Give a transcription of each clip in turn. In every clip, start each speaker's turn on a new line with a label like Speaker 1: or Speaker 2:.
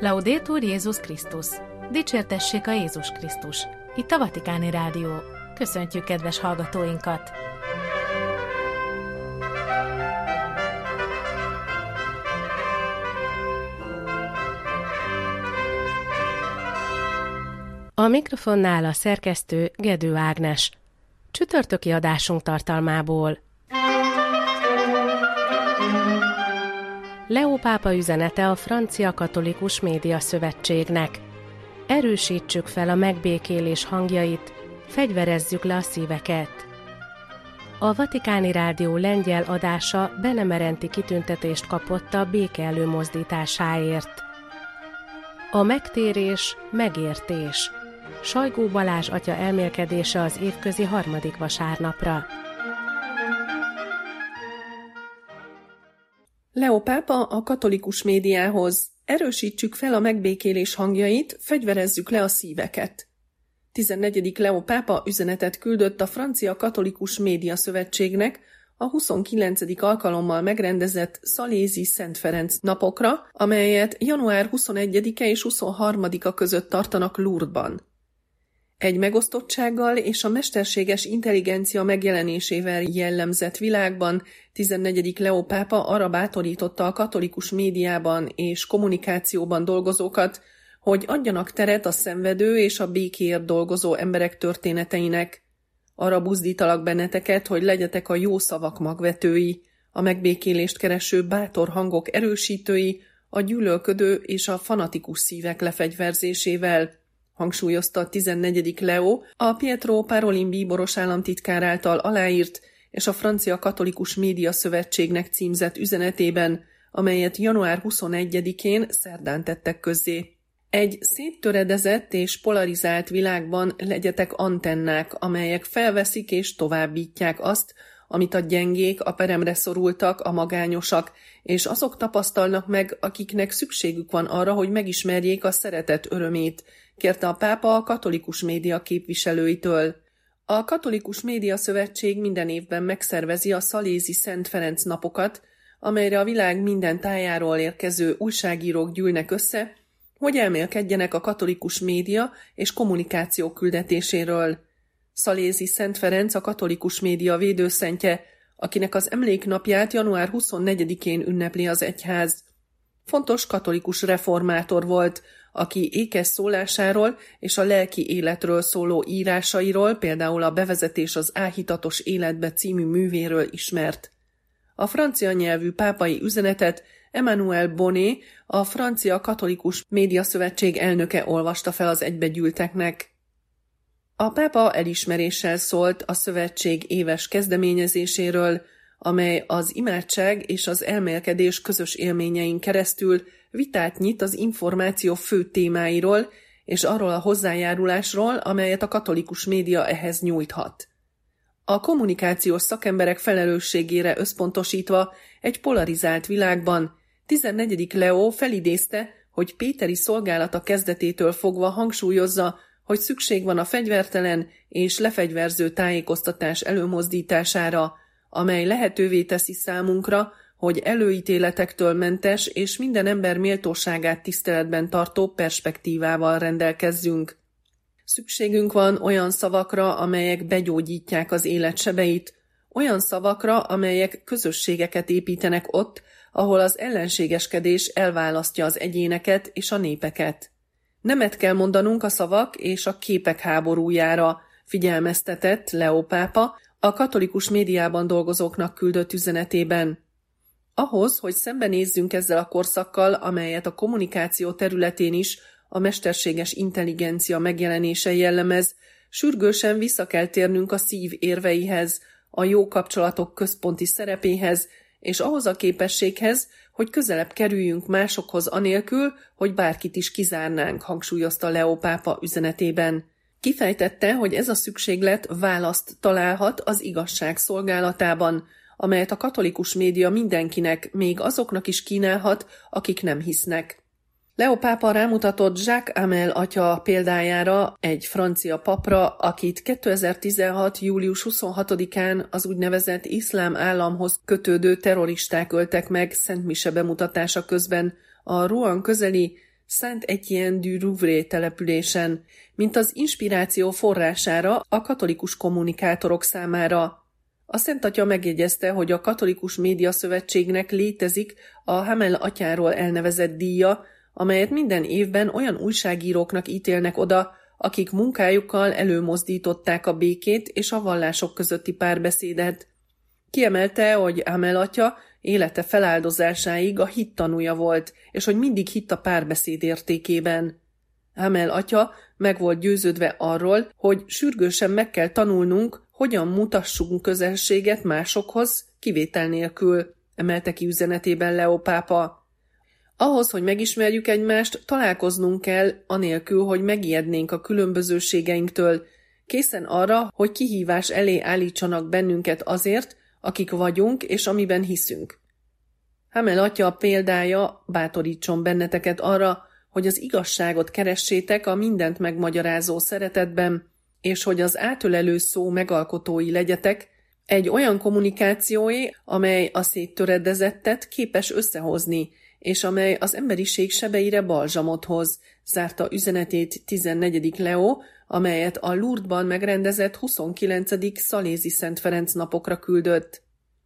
Speaker 1: Laudetur Jézus Krisztus! Dicsértessék a Jézus Krisztus! Itt a Vatikáni Rádió. Köszöntjük kedves hallgatóinkat! A mikrofonnál a szerkesztő Gedő Ágnes. Csütörtöki adásunk tartalmából. Leó pápa üzenete a Francia Katolikus Média Szövetségnek. Erősítsük fel a megbékélés hangjait, fegyverezzük le a szíveket. A Vatikáni Rádió lengyel adása benemerenti kitüntetést kapott a béke előmozdításáért. A megtérés, megértés. Sajgó Balázs atya elmélkedése az évközi harmadik vasárnapra.
Speaker 2: Leó pápa a katolikus médiához: erősítsük fel a megbékélés hangjait, fegyverezzük le a szíveket. 14. Leó pápa üzenetet küldött a Francia Katolikus Média Szövetségnek a 29. alkalommal megrendezett szalézi Szent Ferenc napokra, amelyet január 21-e és 23-a között tartanak Lourdesban. Egy megosztottsággal és a mesterséges intelligencia megjelenésével jellemzett világban 14. Leó pápa arra bátorította a katolikus médiában és kommunikációban dolgozókat, hogy adjanak teret a szenvedő és a békéért dolgozó emberek történeteinek. Arra buzdítalak benneteket, hogy legyetek a jó szavak magvetői, a megbékélést kereső bátor hangok erősítői, a gyűlölködő és a fanatikus szívek lefegyverzésével, hangsúlyozta a 14. Leó a Pietro Parolin bíboros államtitkár által aláírt és a Francia Katolikus Média Szövetségnek címzett üzenetében, amelyet január 21-én szerdán tettek közzé. Egy széttöredezett és polarizált világban legyetek antennák, amelyek felveszik és továbbítják azt, amit a gyengék, a peremre szorultak, a magányosak, és azok tapasztalnak meg, akiknek szükségük van arra, hogy megismerjék a szeretet örömét, kérte a pápa a katolikus média képviselőitől. A Katolikus Média Szövetség minden évben megszervezi a szalézi Szent Ferenc napokat, amelyre a világ minden tájáról érkező újságírók gyűlnek össze, hogy elmélkedjenek a katolikus média és kommunikáció küldetéséről. Szalézi Szent Ferenc a katolikus média védőszentje, akinek az emléknapját január 24-én ünnepli az egyház. Fontos katolikus reformátor volt, aki ékes szólásáról és a lelki életről szóló írásairól, például a Bevezetés az áhítatos életbe című művéről ismert. A francia nyelvű pápai üzenetet Emmanuel Bonnet, a Francia Katolikus Média Szövetség elnöke olvasta fel az egybegyűlteknek. A pápa elismeréssel szólt a szövetség éves kezdeményezéséről, amely az imádság és az elmélkedés közös élményein keresztül vitát nyit az információ fő témáiról és arról a hozzájárulásról, amelyet a katolikus média ehhez nyújthat. A kommunikációs szakemberek felelősségére összpontosítva egy polarizált világban 14. Leó felidézte, hogy péteri szolgálata kezdetétől fogva hangsúlyozza, hogy szükség van a fegyvertelen és lefegyverző tájékoztatás előmozdítására, amely lehetővé teszi számunkra, hogy előítéletektől mentes és minden ember méltóságát tiszteletben tartó perspektívával rendelkezzünk. Szükségünk van olyan szavakra, amelyek begyógyítják az élet sebeit, olyan szavakra, amelyek közösségeket építenek ott, ahol az ellenségeskedés elválasztja az egyéneket és a népeket. Nemet kell mondanunk a szavak és a képek háborújára, figyelmeztetett Leó pápa a katolikus médiában dolgozóknak küldött üzenetében. Ahhoz, hogy szembenézzünk ezzel a korszakkal, amelyet a kommunikáció területén is a mesterséges intelligencia megjelenése jellemez, sürgősen vissza kell térnünk a szív érveihez, a jó kapcsolatok központi szerepéhez, és ahhoz a képességhez, hogy közelebb kerüljünk másokhoz anélkül, hogy bárkit is kizárnánk, hangsúlyozta Leó pápa üzenetében. Kifejtette, hogy ez a szükséglet választ találhat az igazság szolgálatában, amelyet a katolikus média mindenkinek, még azoknak is kínálhat, akik nem hisznek. Leó pápa rámutatott Jacques Hamel atya példájára, egy francia papra, akit 2016. július 26-án az úgynevezett iszlám államhoz kötődő terroristák öltek meg szentmise bemutatása közben a Rouen közeli Saint-Étienne-du-Rouvray településen, mint az inspiráció forrására a katolikus kommunikátorok számára. A Szent Atya megjegyezte, hogy a Katolikus Média Szövetségnek létezik a Hamel atyáról elnevezett díja, amelyet minden évben olyan újságíróknak ítélnek oda, akik munkájukkal előmozdították a békét és a vallások közötti párbeszédet. Kiemelte, hogy Hamel atya élete feláldozásáig a hit tanúja volt, és hogy mindig hitt a párbeszéd értékében. Hamel atya meg volt győződve arról, hogy sürgősen meg kell tanulnunk, hogyan mutassunk közelséget másokhoz, kivétel nélkül, emelte ki üzenetében Leó pápa. Ahhoz, hogy megismerjük egymást, találkoznunk kell, anélkül, hogy megijednénk a különbözőségeinktől, készen arra, hogy kihívás elé állítsanak bennünket azért, akik vagyunk és amiben hiszünk. Hamel atya példája bátorítson benneteket arra, hogy az igazságot keressétek a mindent megmagyarázó szeretetben, és hogy az átölelő szó megalkotói legyetek, egy olyan kommunikációé, amely a széttöredezettet képes összehozni, és amely az emberiség sebeire balzsamot hoz, zárta üzenetét 14. Leó, amelyet a Lourdesban megrendezett 29. Szalézi Szent Ferenc napokra küldött.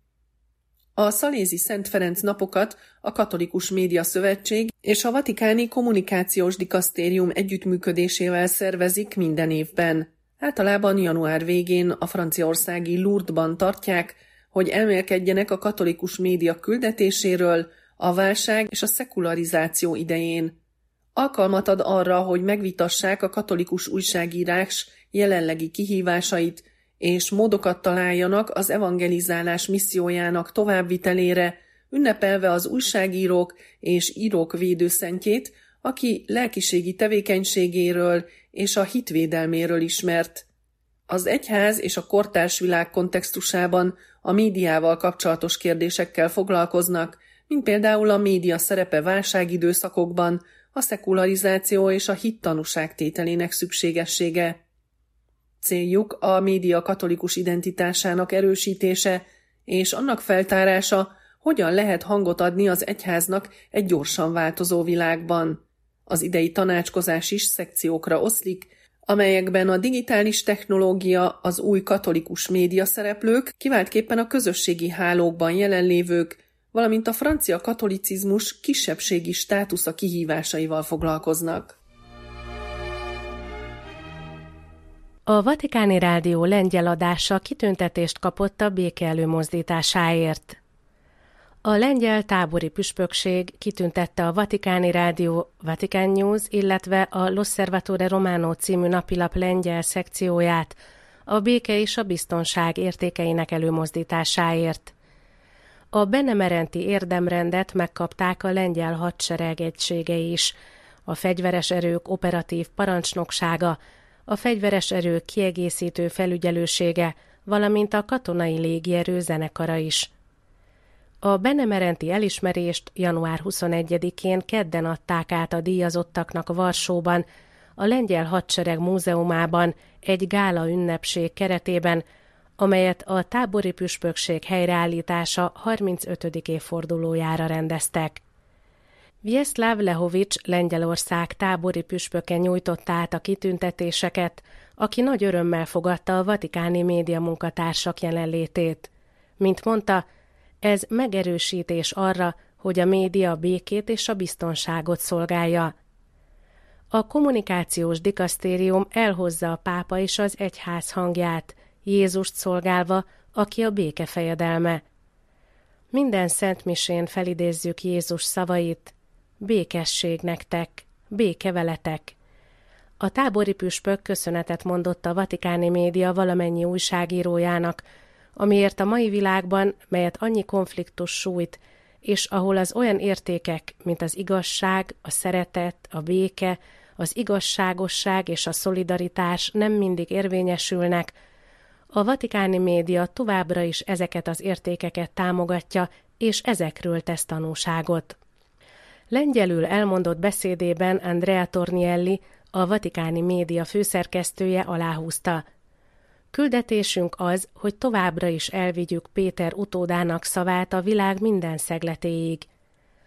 Speaker 2: A Szalézi Szent Ferenc napokat a Katolikus Média Szövetség és a Vatikáni Kommunikációs Dikasztérium együttműködésével szervezik minden évben. Általában január végén a franciaországi Lourdesban tartják, hogy elmélkedjenek a katolikus média küldetéséről a válság és a szekularizáció idején. Alkalmat ad arra, hogy megvitassák a katolikus újságírás jelenlegi kihívásait, és módokat találjanak az evangelizálás missziójának továbbvitelére, ünnepelve az újságírók és írók védőszentjét, aki lelkiségi tevékenységéről és a hitvédelméről ismert. Az egyház és a kortárs világ kontextusában a médiával kapcsolatos kérdésekkel foglalkoznak, mint például a média szerepe válságidőszakokban, a szekularizáció és a hittanúság tételének szükségessége. Céljuk a média katolikus identitásának erősítése és annak feltárása, hogyan lehet hangot adni az egyháznak egy gyorsan változó világban. Az idei tanácskozás is szekciókra oszlik, amelyekben a digitális technológia, az új katolikus média szereplők, kiváltképpen a közösségi hálókban jelenlévők, valamint a francia katolicizmus kisebbségi státusza kihívásaival foglalkoznak.
Speaker 1: A Vatikáni Rádió lengyel adása kitüntetést kapott a béke előmozdításáért. A lengyel tábori püspökség kitüntette a Vatikáni Rádió Vatican News, illetve a L'Osservatore Romano című napilap lengyel szekcióját a béke és a biztonság értékeinek előmozdításáért. A benemerenti érdemrendet megkapták a lengyel hadsereg egységei is, a fegyveres erők operatív parancsnoksága, a fegyveres erők kiegészítő felügyelősége, valamint a katonai légierő zenekara is. A benemerenti elismerést január 21-én kedden adták át a díjazottaknak Varsóban, a Lengyel Hadsereg Múzeumában egy gála ünnepség keretében, amelyet a tábori püspökség helyreállítása 35. évfordulójára rendeztek. Wiesław Lehovics Lengyelország tábori püspöke nyújtotta át a kitüntetéseket, aki nagy örömmel fogadta a vatikáni média munkatársak jelenlétét. Mint mondta, ez megerősítés arra, hogy a média a békét és a biztonságot szolgálja. A kommunikációs dikasztérium elhozza a pápa és az egyház hangját, Jézust szolgálva, aki a béke fejedelme. Minden szentmisén felidézzük Jézus szavait: békesség nektek, béke veletek. A tábori püspök köszönetet mondott a vatikáni média valamennyi újságírójának, amiért a mai világban, melyet annyi konfliktus sújt, és ahol az olyan értékek, mint az igazság, a szeretet, a béke, az igazságosság és a szolidaritás nem mindig érvényesülnek, a vatikáni média továbbra is ezeket az értékeket támogatja, és ezekről tesz tanúságot. Lengyelül elmondott beszédében Andrea Tornielli, a vatikáni média főszerkesztője aláhúzta: küldetésünk az, hogy továbbra is elvigyük Péter utódának szavát a világ minden szegletéig.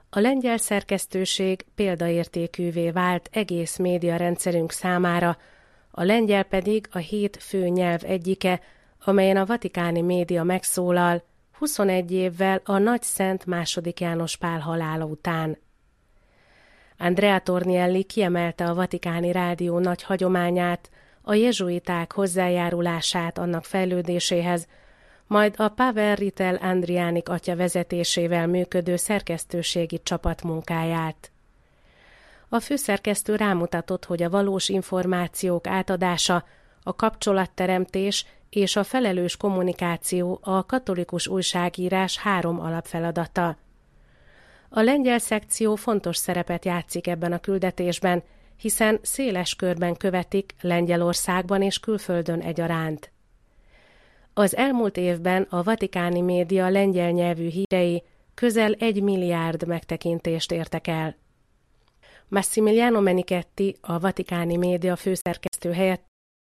Speaker 1: A lengyel szerkesztőség példaértékűvé vált egész médiarendszerünk számára, a lengyel pedig a 7 fő nyelv egyike, amelyen a vatikáni média megszólal 21 évvel a Nagyszent II. János Pál halála után. Andrea Tornielli kiemelte a vatikáni rádió nagy hagyományát, a jezsuiták hozzájárulását annak fejlődéséhez, majd a Pavel Ritel Andriánik atya vezetésével működő szerkesztőségi csapat munkáját. A főszerkesztő rámutatott, hogy a valós információk átadása, a kapcsolatteremtés és a felelős kommunikáció a katolikus újságírás 3 alapfeladata. A lengyel szekció fontos szerepet játszik ebben a küldetésben, hiszen széles körben követik Lengyelországban és külföldön egyaránt. Az elmúlt évben a vatikáni média lengyel nyelvű hírei közel 1 milliárd megtekintést értek el. Massimiliano Menichetti, a vatikáni média főszerkesztő helyett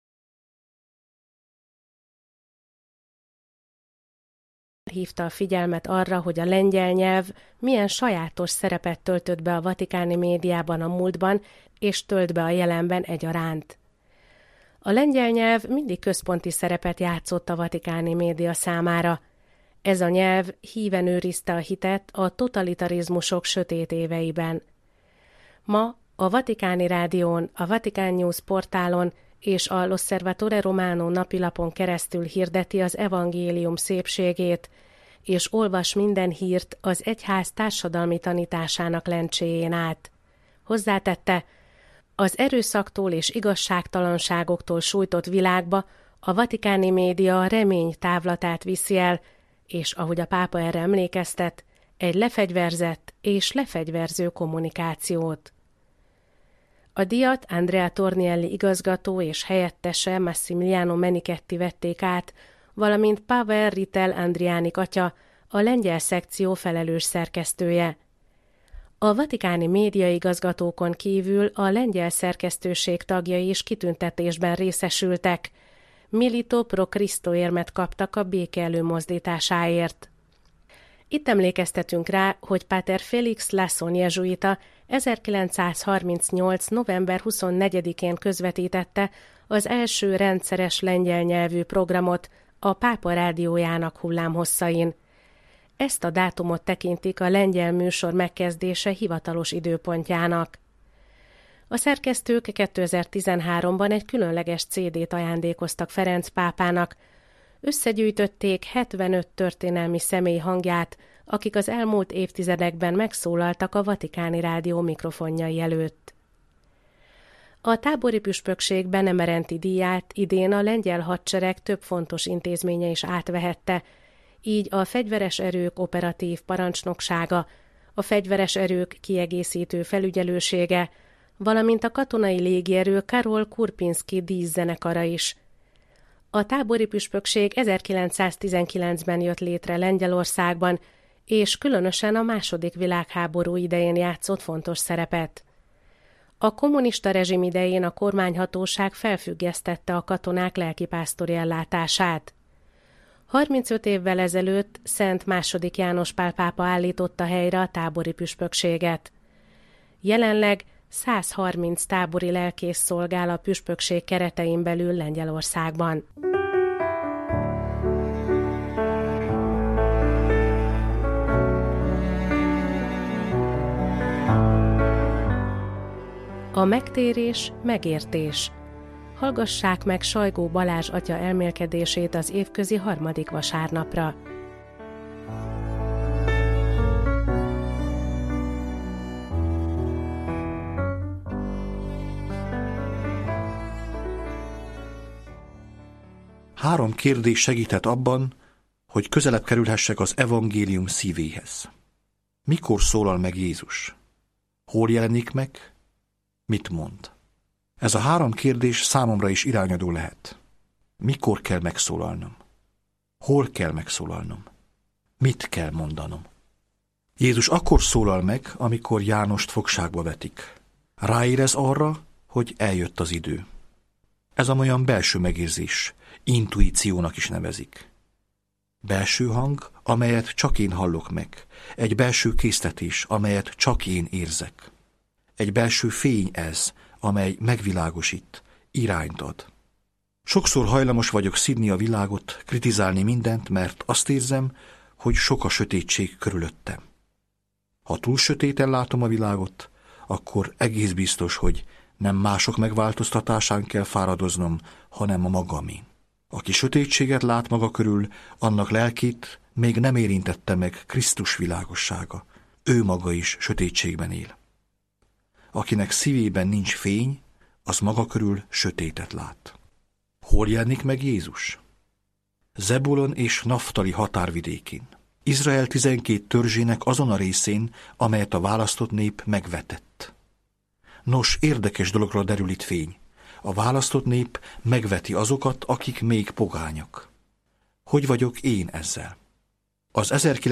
Speaker 1: hívta a figyelmet arra, hogy a lengyel nyelv milyen sajátos szerepet töltött be a vatikáni médiában a múltban, és tölt be a jelenben egyaránt. A lengyel nyelv mindig központi szerepet játszott a vatikáni média számára. Ez a nyelv híven őrizte a hitet a totalitarizmusok sötét éveiben. Ma a Vatikáni Rádión, a Vatican News portálon és a L'Osservatore Romano napilapon keresztül hirdeti az evangélium szépségét, és olvas minden hírt az egyház társadalmi tanításának lencséjén át. Hozzátette, az erőszaktól és igazságtalanságoktól sújtott világba a vatikáni média a remény távlatát viszi el, és ahogy a pápa erre emlékeztet, egy lefegyverzett és lefegyverző kommunikációt. A díjat Andrea Tornielli igazgató és helyettese Massimiliano Menichetti vették át, valamint Pavel Ritel Andriánik atya, a lengyel szekció felelős szerkesztője. A vatikáni médiaigazgatókon kívül a lengyel szerkesztőség tagjai is kitüntetésben részesültek. Milito pro Cristo érmet kaptak a béke előmozdításáért. Itt emlékeztetünk rá, hogy Páter Félix Lasson jezsuita 1938. november 24-én közvetítette az első rendszeres lengyel nyelvű programot a Pápa rádiójának hullámhosszain. Ezt a dátumot tekintik a lengyel műsor megkezdése hivatalos időpontjának. A szerkesztők 2013-ban egy különleges CD-t ajándékoztak Ferenc pápának. Összegyűjtötték 75 történelmi személy hangját, akik az elmúlt évtizedekben megszólaltak a Vatikáni Rádió mikrofonjai előtt. A tábori püspökség benemerenti díját idén a lengyel hadsereg több fontos intézménye is átvehette, így a fegyveres erők operatív parancsnoksága, a fegyveres erők kiegészítő felügyelősége, valamint a katonai légierő Karol Kurpinski díszzenekara is. A tábori püspökség 1919-ben jött létre Lengyelországban, és különösen a II. Világháború idején játszott fontos szerepet. A kommunista rezsim idején a kormányhatóság felfüggesztette a katonák lelkipásztori ellátását. 35 évvel ezelőtt Szent II. János Pál pápa állította helyre a tábori püspökséget. Jelenleg 130 tábori lelkész szolgál a püspökség keretein belül Lengyelországban. A megtérés, megértés. Hallgassák meg Sajgó Balázs atya elmélkedését az évközi 3. vasárnapra.
Speaker 3: Három kérdés segített abban, hogy közelebb kerülhessek az evangélium szívéhez. Mikor szólal meg Jézus? Hol jelenik meg? Mit mond? Ez a 3 kérdés számomra is irányadó lehet. Mikor kell megszólalnom? Hol kell megszólalnom? Mit kell mondanom? Jézus akkor szólal meg, amikor Jánost fogságba vetik. Ráérez arra, hogy eljött az idő. Ez olyan belső megérzés, intuíciónak is nevezik. Belső hang, amelyet csak én hallok meg. Egy belső késztetés, amelyet csak én érzek. Egy belső fény ez, amely megvilágosít, irányt ad. Sokszor hajlamos vagyok szidni a világot, kritizálni mindent, mert azt érzem, hogy sok a sötétség körülöttem. Ha túl sötéten látom a világot, akkor egész biztos, hogy nem mások megváltoztatásán kell fáradoznom, hanem a magamén. Aki sötétséget lát maga körül, annak lelkét még nem érintette meg Krisztus világossága. Ő maga is sötétségben él. Akinek szívében nincs fény, az maga körül sötétet lát. Hol jelenik meg Jézus? Zebulon és Naftali határvidékén. Izrael 12 törzsének azon a részén, amelyet a választott nép megvetett. Nos, érdekes dologra derül itt fény. A választott nép megveti azokat, akik még pogányok. Hogy vagyok én ezzel? Az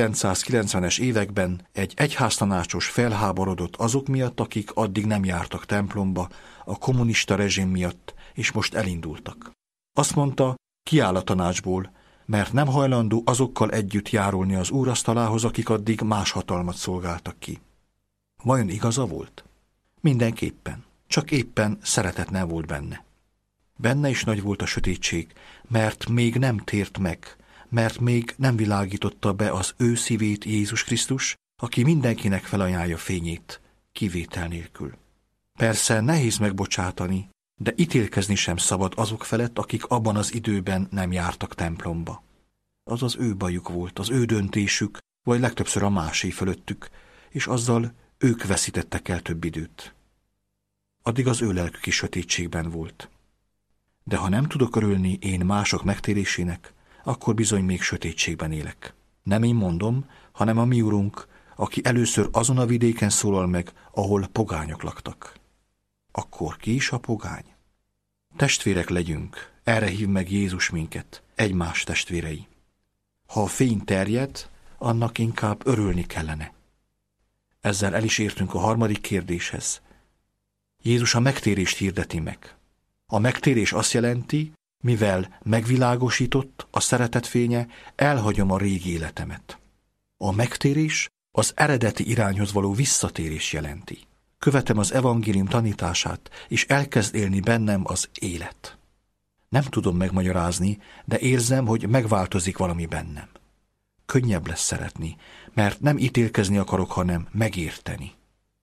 Speaker 3: 1990-es években egy egyháztanácsos felháborodott azok miatt, akik addig nem jártak templomba, a kommunista rezsim miatt, és most elindultak. Azt mondta, kiáll a tanácsból, mert nem hajlandó azokkal együtt járulni az úrasztalához, akik addig más hatalmat szolgáltak ki. Vajon igaza volt? Mindenképpen, csak éppen szeretet nem volt benne. Benne is nagy volt a sötétség, mert még nem tért meg, mert még nem világította be az ő szívét Jézus Krisztus, aki mindenkinek felajánlja fényét, kivétel nélkül. Persze nehéz megbocsátani, de ítélkezni sem szabad azok felett, akik abban az időben nem jártak templomba. Az az ő bajuk volt, az ő döntésük, vagy legtöbbször a másé fölöttük, és azzal ők veszítettek el több időt. Addig az ő lelkük is sötétségben volt. De ha nem tudok örülni én mások megtérésének, akkor bizony még sötétségben élek. Nem én mondom, hanem a mi Urunk, aki először azon a vidéken szólal meg, ahol pogányok laktak. Akkor ki is a pogány? Testvérek legyünk, erre hív meg Jézus minket, egymás testvérei. Ha a fény terjed, annak inkább örülni kellene. Ezzel el is értünk a harmadik kérdéshez. Jézus a megtérést hirdeti meg. A megtérés azt jelenti, mivel megvilágosított a szeretet fénye, elhagyom a régi életemet. A megtérés az eredeti irányhoz való visszatérés jelenti. Követem az evangélium tanítását, és elkezd élni bennem az élet. Nem tudom megmagyarázni, de érzem, hogy megváltozik valami bennem. Könnyebb lesz szeretni, mert nem ítélkezni akarok, hanem megérteni.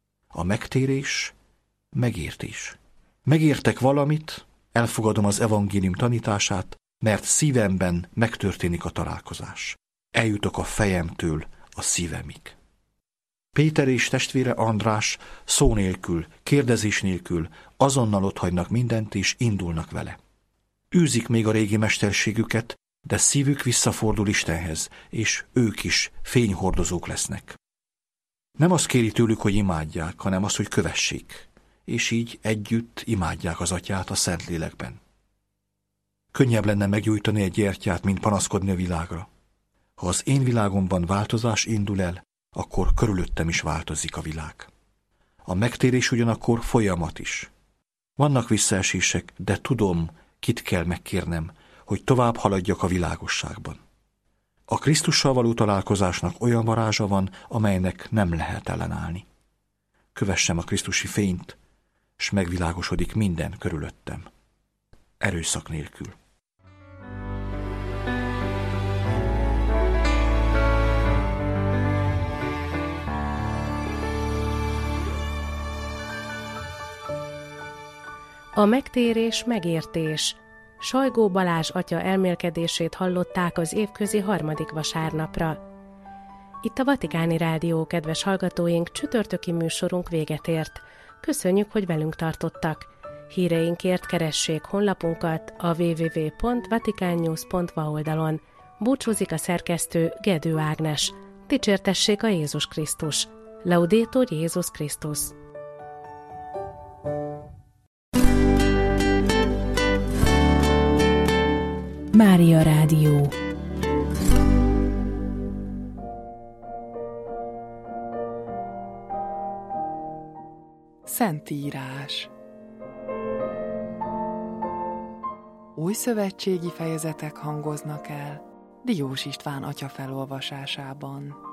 Speaker 3: A megtérés, megértés. Megértek valamit, elfogadom az evangélium tanítását, mert szívemben megtörténik a találkozás. Eljutok a fejemtől a szívemig. Péter és testvére András szó nélkül, kérdezés nélkül azonnal otthagynak mindent és indulnak vele. Űzik még a régi mesterségüket, de szívük visszafordul Istenhez, és ők is fényhordozók lesznek. Nem azt kéri tőlük, hogy imádják, hanem azt, hogy kövessék, és így együtt imádják az Atyát a Szentlélekben. Könnyebb lenne meggyújtani egy gyertyát, mint panaszkodni a világra. Ha az én világomban változás indul el, akkor körülöttem is változik a világ. A megtérés ugyanakkor folyamat is. Vannak visszaesések, de tudom, kit kell megkérnem, hogy tovább haladjak a világosságban. A Krisztussal való találkozásnak olyan varázsa van, amelynek nem lehet ellenállni. Kövessem a krisztusi fényt, s megvilágosodik minden körülöttem. Erőszak nélkül.
Speaker 1: A megtérés, megértés. Sajgó Balázs atya elmélkedését hallották az évközi 3. vasárnapra. Itt a Vatikáni Rádió, kedves hallgatóink, csütörtöki műsorunk véget ért. Köszönjük, hogy velünk tartottak. Híreinkért keressék honlapunkat a www.vaticannews.va oldalon. Búcsúzik a szerkesztő Gedő Ágnes. Dicsértessék a Jézus Krisztus. Laudetur Jézus Krisztus.
Speaker 4: Mária Rádió.
Speaker 5: Szentírás. Új szövetségi fejezetek hangoznak el, Diós István atya felolvasásában.